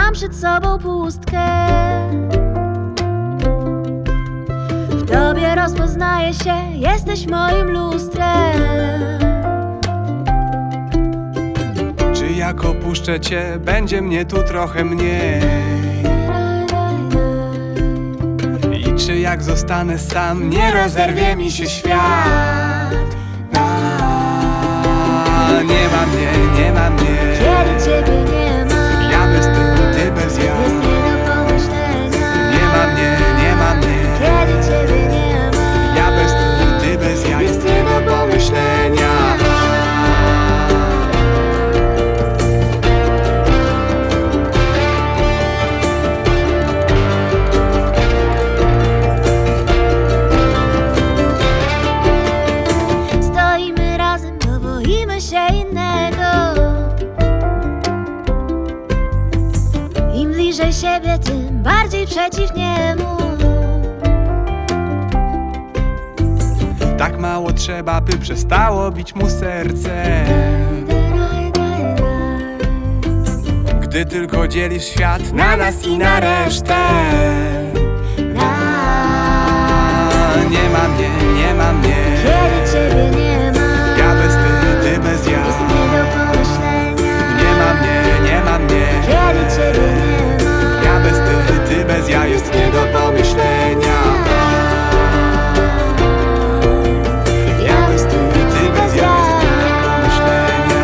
mam przed sobą pustkę. W tobie rozpoznaję się, jesteś moim lustrem. Czy jak opuszczę cię, będzie mnie tu trochę mniej? I czy jak zostanę sam, nie rozerwie mi się świat? Nie ma mnie, nie ma mnie. Kiedy ciebie nie ma, Ja bez ty, ty bez ja. jest nie do pomyślenia. Nie ma mnie, nie ma mnie. Kiedy ciebie nie ma, Ja bez ty, ty bez ja. Jest nie do pomyślenia. stoimy razem, bo boimy się innego. Im bliżej siebie, tym bardziej przeciw niemu. Tak mało trzeba, by przestało bić mu serce. Gdy tylko dzielisz świat na nas i na resztę. Nie ma mnie, nie ma mnie. Kiedy ciebie nie ma, Ja bez ty, ty bez ja. jest nie do pomyślenia. Nie ma mnie, nie ma mnie. Kiedy ciebie nie ma, Ja bez ty, ty bez ja. Jest nie do pomyślenia. Ja bez ty, ty bez ja. Jest nie do pomyślenia.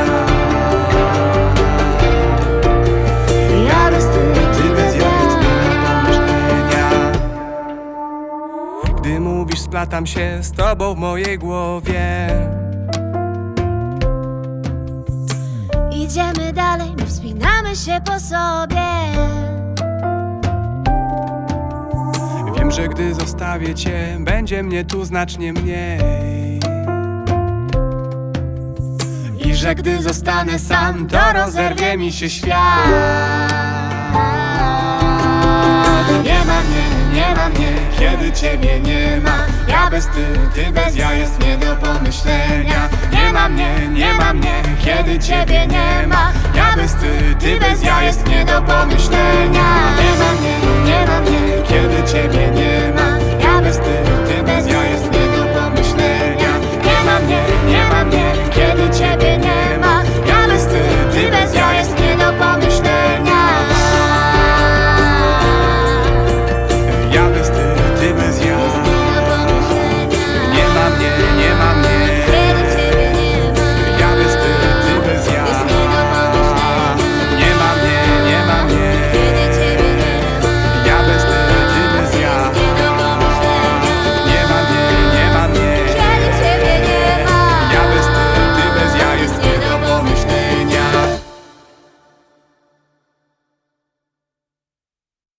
ja bez ty, Ty bez ja. Jest nie do pomyślenia. Gdy mówisz, splatam się z tobą w mojej głowie. idziemy dalej, my wspinamy się po sobie. Wiem, że gdy zostawię cię, będzie mnie tu znacznie mniej. I że gdy zostanę sam, to rozerwie mi się świat. Nie ma mnie, nie ma mnie, kiedy ciebie nie ma. Ja bez ty, ty bez ja, jest nie do pomyślenia. Nie ma mnie, nie ma mnie, kiedy ciebie nie ma. Ja bez ty, ty bez ja, jest nie do pomyślenia.